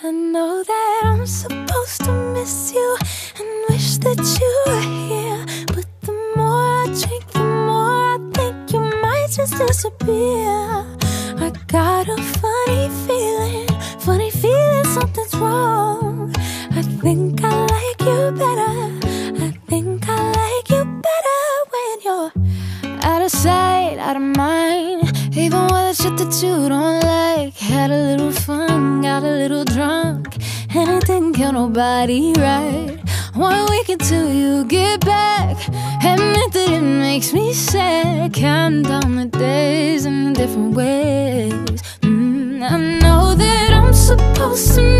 I know that I'm supposed to miss you and wish that you were here, but the more I drink, the more I think you might just disappear. I got a funny feeling something's wrong. I think I like you better. I think I like you better when you're out of sight, out of mind. Even with the shit that you don't like. Had a little fun, got a little drunk, and it didn't kill nobody, right? 1 week until you get back. Admit that it makes me sad. Count down the days in different ways. I know that I'm supposed to